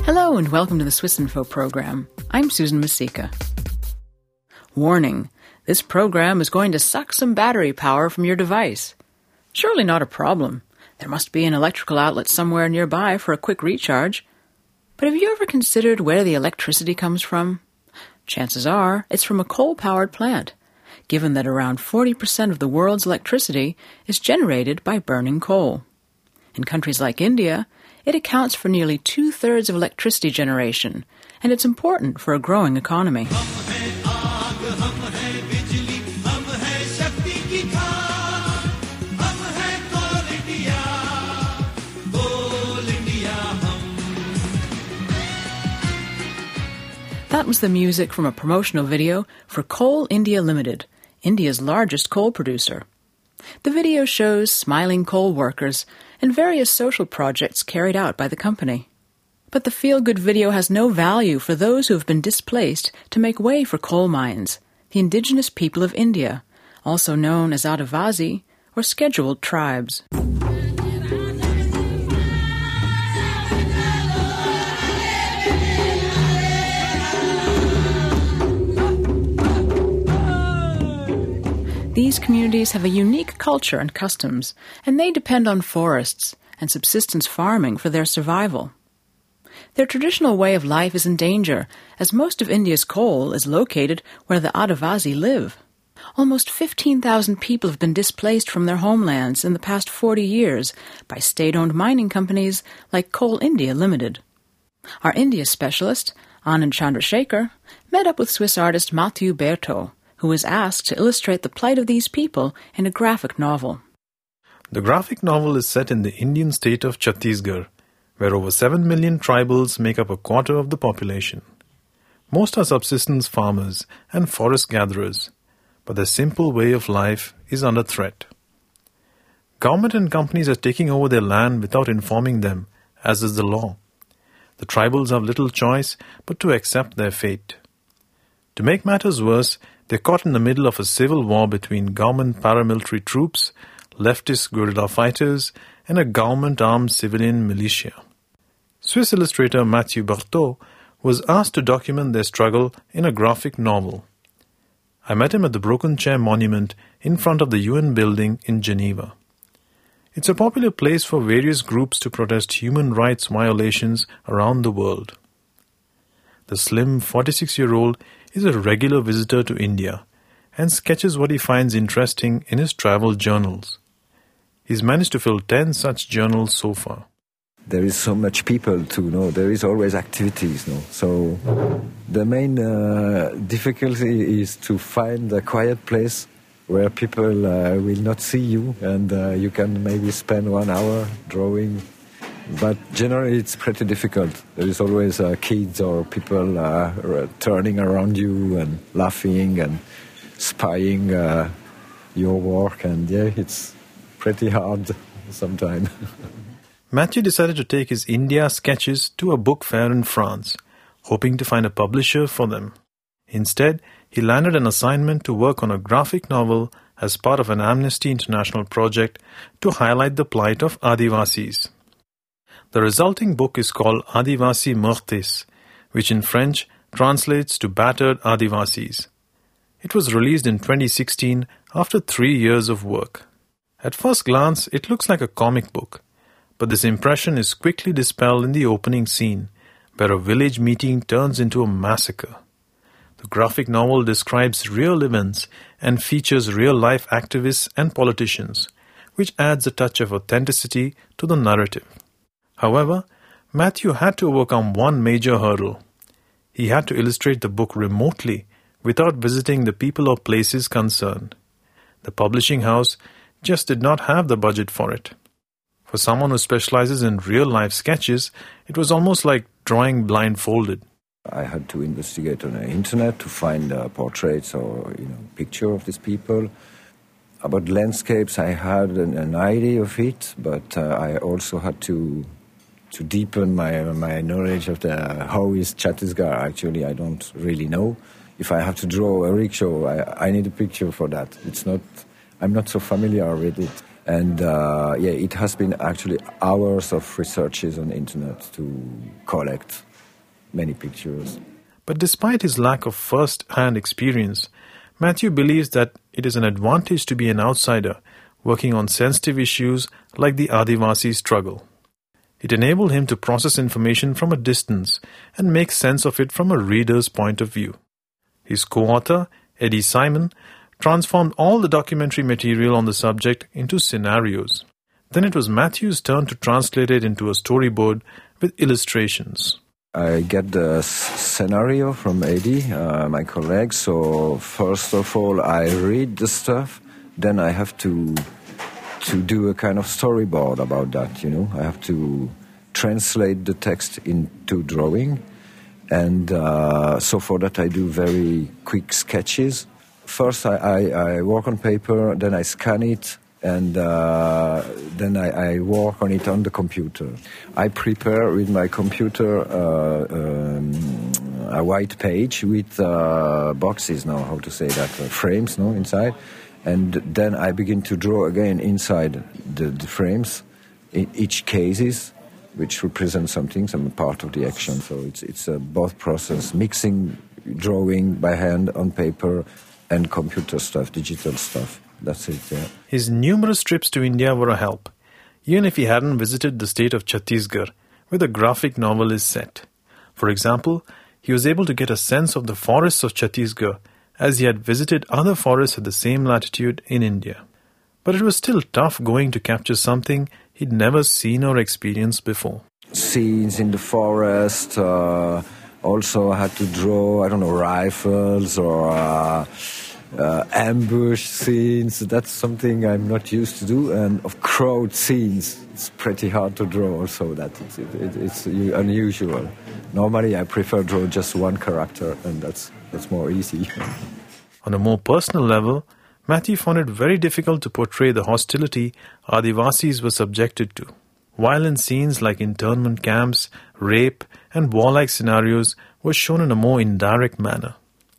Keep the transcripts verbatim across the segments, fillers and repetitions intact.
Hello and welcome to the Swiss Info program. I'm Susan Masika. Warning, this program is going to suck some battery power from your device. Surely not a problem. There must be an electrical outlet somewhere nearby for a quick recharge. But have you ever considered where the electricity comes from? Chances are it's from a coal-powered plant, given that around forty percent of the world's electricity is generated by burning coal. In countries like India, it accounts for nearly two-thirds of electricity generation, and it's important for a growing economy. That was the music from a promotional video for Coal India Limited, India's largest coal producer. The video shows smiling coal workers and various social projects carried out by the company. But the feel-good video has no value for those who have been displaced to make way for coal mines, the indigenous people of India, also known as Adivasi or scheduled tribes. These communities have a unique culture and customs, and they depend on forests and subsistence farming for their survival. Their traditional way of life is in danger, as most of India's coal is located where the Adivasi live. Almost fifteen thousand people have been displaced from their homelands in the past forty years by state-owned mining companies like Coal India Limited. Our India specialist, Anand Chandrasekhar, met up with Swiss artist Mathieu Berthaud, who was asked to illustrate the plight of these people in a graphic novel. The graphic novel is set in the Indian state of Chhattisgarh, where over seven million tribals make up a quarter of the population. Most are subsistence farmers and forest gatherers, but their simple way of life is under threat. Government and companies are taking over their land without informing them, as is the law. The tribals have little choice but to accept their fate. To make matters worse, they're caught in the middle of a civil war between government paramilitary troops, leftist guerrilla fighters, and a government-armed civilian militia. Swiss illustrator Mathieu Berthaud was asked to document their struggle in a graphic novel. I met him at the Broken Chair Monument in front of the U N building in Geneva. It's a popular place for various groups to protest human rights violations around the world. The slim forty-six-year-old is a regular visitor to India and sketches what he finds interesting in his travel journals. He's managed to fill ten such journals so far. There is so much people to know. There is always activities. No? So the main uh, difficulty is to find a quiet place where people uh, will not see you and uh, you can maybe spend one hour drawing. But generally it's pretty difficult. There is always uh, kids or people uh, turning around you and laughing and spying uh, your work. And yeah, it's pretty hard sometimes. Mathieu decided to take his India sketches to a book fair in France, hoping to find a publisher for them. Instead, he landed an assignment to work on a graphic novel as part of an Amnesty International project to highlight the plight of Adivasis. The resulting book is called Adivasi Meurtres, which in French translates to Battered Adivasis. It was released in twenty sixteen after three years of work. At first glance, it looks like a comic book, but this impression is quickly dispelled in the opening scene, where a village meeting turns into a massacre. The graphic novel describes real events and features real-life activists and politicians, which adds a touch of authenticity to the narrative. However, Mathieu had to overcome one major hurdle. He had to illustrate the book remotely without visiting the people or places concerned. The publishing house just did not have the budget for it. For someone who specializes in real-life sketches, it was almost like drawing blindfolded. I had to investigate on the internet to find uh, portraits or you know picture of these people. About landscapes, I had an, an idea of it, but uh, I also had to to deepen my my knowledge of the how is Chhattisgarh. Actually, I don't really know. If I have to draw a rickshaw, I, I need a picture for that. It's not. I'm not so familiar with it. And uh, yeah, it has been actually hours of researches on the internet to collect many pictures. But despite his lack of first-hand experience, Matthew believes that it is an advantage to be an outsider working on sensitive issues like the Adivasi struggle. It enabled him to process information from a distance and make sense of it from a reader's point of view. His co-author, Eddie Simon, transformed all the documentary material on the subject into scenarios. Then it was Matthew's turn to translate it into a storyboard with illustrations. I get the s- scenario from Eddie, uh, my colleague. So first of all, I read the stuff. Then I have to to do a kind of storyboard about that, you know. I have to translate the text into drawing. And uh, so for that I do very quick sketches. First I, I, I work on paper, then I scan it, and uh, then I, I work on it on the computer. I prepare with my computer uh, um, a white page with uh, boxes now, how to say that, uh, frames no, inside. And then I begin to draw again inside the, the frames, in each cases, which represents something, some part of the action. So it's it's a both process, mixing drawing by hand on paper and computer stuff, digital stuff. That's it, yeah. His numerous trips to India were a help, even if he hadn't visited the state of Chhattisgarh, where the graphic novel is set. For example, he was able to get a sense of the forests of Chhattisgarh, as he had visited other forests at the same latitude in India. But it was still tough going to capture something he'd never seen or experienced before. Scenes in the forest, uh, also had to draw, I don't know, rifles or uh, uh, ambush scenes. That's something I'm not used to do. And of crowd scenes, it's pretty hard to draw also. That it's, it, it, it's unusual. Normally I prefer draw just one character, and that's that's more easy. On a more personal level, Matthew found it very difficult to portray the hostility Adivasis were subjected to. Violent scenes like internment camps, rape, and warlike scenarios were shown in a more indirect manner.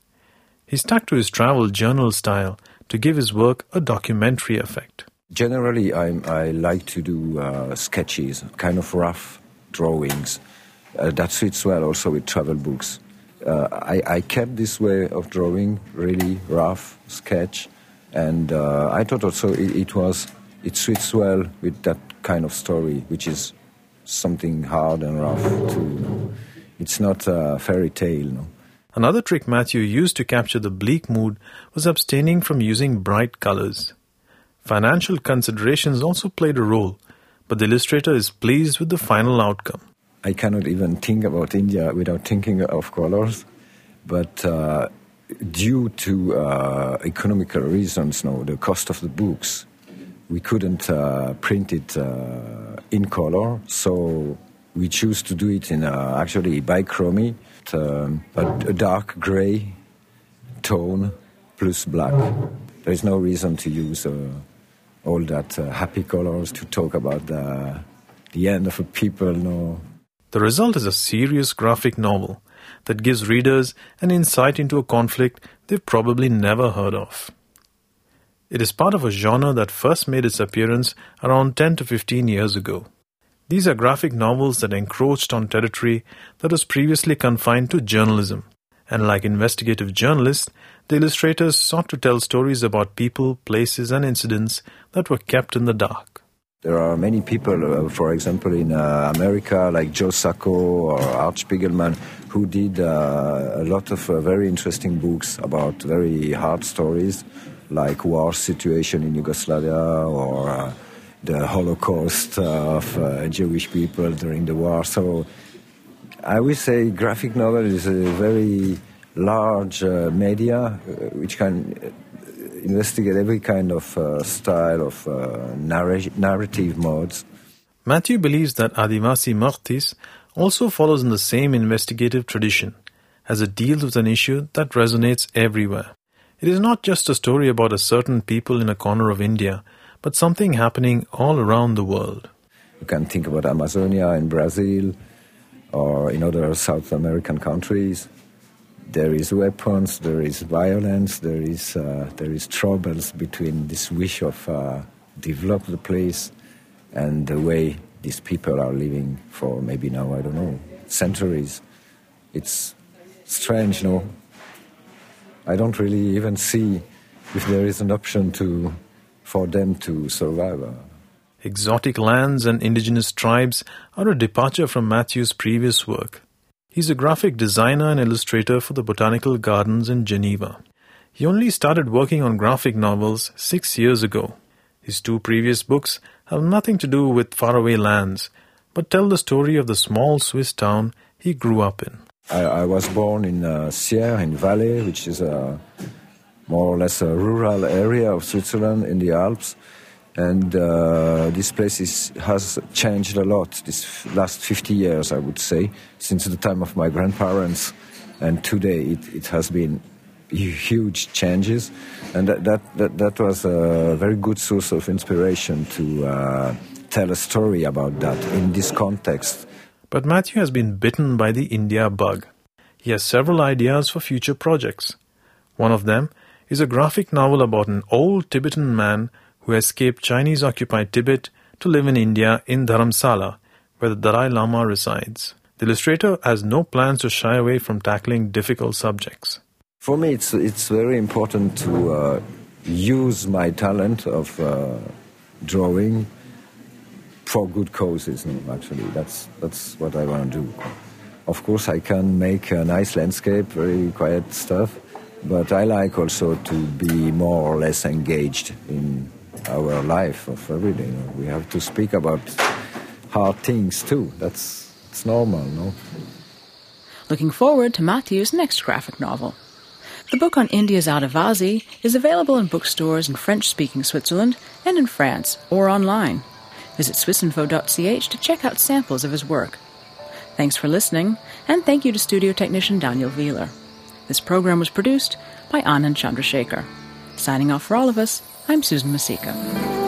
He stuck to his travel journal style to give his work a documentary effect. Generally, I, I like to do uh, sketches, kind of rough drawings. Uh, that suits well also with travel books. Uh, I, I kept this way of drawing, really rough sketch, and uh, I thought also it, it was it suits well with that kind of story, which is something hard and rough. To, it's not a fairy tale. No? Another trick Matthew used to capture the bleak mood was abstaining from using bright colors. Financial considerations also played a role, but the illustrator is pleased with the final outcome. I cannot even think about India without thinking of colors, but uh, due to uh, economical reasons, no, the cost of the books, we couldn't uh, print it uh, in color, so we choose to do it in uh, actually bichrome, um, a, a dark gray tone plus black. There is no reason to use uh, all that uh, happy colors to talk about the, the end of a people, no. The result is a serious graphic novel that gives readers an insight into a conflict they've probably never heard of. It is part of a genre that first made its appearance around ten to fifteen years ago. These are graphic novels that encroached on territory that was previously confined to journalism, and like investigative journalists, the illustrators sought to tell stories about people, places, and incidents that were kept in the dark. There are many people, uh, for example, in uh, America, like Joe Sacco or Art Spiegelman, who did uh, a lot of uh, very interesting books about very hard stories, like war situation in Yugoslavia or uh, the Holocaust of uh, Jewish people during the war. So I would say graphic novel is a very large uh, media uh, which can investigate every kind of uh, style of uh, narr- narrative modes. Matthew believes that Adivasi Martis also follows in the same investigative tradition, as it deals with an issue that resonates everywhere. It is not just a story about a certain people in a corner of India, but something happening all around the world. You can think about Amazonia in Brazil or in other South American countries. There is weapons, there is violence, there is uh, there is troubles between this wish of uh, develop the place and the way these people are living for maybe now, I don't know, centuries it's strange, no? I don't really even see if there is an option to for them to survive. Exotic lands and indigenous tribes are a departure from Matthew's previous work. He's a graphic designer and illustrator for the Botanical Gardens in Geneva. He only started working on graphic novels six years ago. His two previous books have nothing to do with faraway lands, but tell the story of the small Swiss town he grew up in. I, I was born in uh, Sierre, in Valais, which is a more or less a rural area of Switzerland in the Alps. And uh, this place is, has changed a lot this last fifty years, I would say, since the time of my grandparents. And today it, it has been huge changes. And that, that, that, that was a very good source of inspiration to uh, tell a story about that in this context. But Matthew has been bitten by the India bug. He has several ideas for future projects. One of them is a graphic novel about an old Tibetan man who escaped Chinese-occupied Tibet to live in India in Dharamsala, where the Dalai Lama resides. The illustrator has no plans to shy away from tackling difficult subjects. For me, it's it's very important to uh, use my talent of uh, drawing for good causes. No, actually, that's that's what I want to do. Of course, I can make a nice landscape, very quiet stuff, but I like also to be more or less engaged in our life of every day. You know. We have to speak about hard things too. That's it's normal, no? Looking forward to Matthew's next graphic novel. The book on India's Adivasi is available in bookstores in French-speaking Switzerland and in France, or online. Visit swissinfo dot c h to check out samples of his work. Thanks for listening, and thank you to studio technician Daniel Wheeler. This program was produced by Anand Chandrasekhar. Signing off for all of us, I'm Susan Masika.